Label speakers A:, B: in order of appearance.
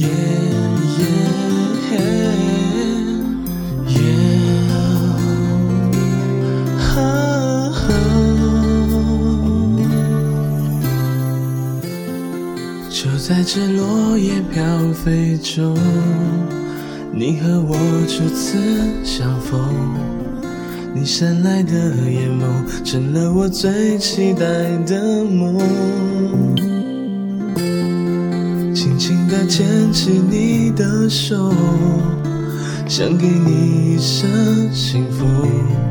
A: 就在这落叶飘飞中，你和我初次相逢，你闪来的眼眸成了我最期待的梦，轻轻地牵起你的手，想给你一生幸福。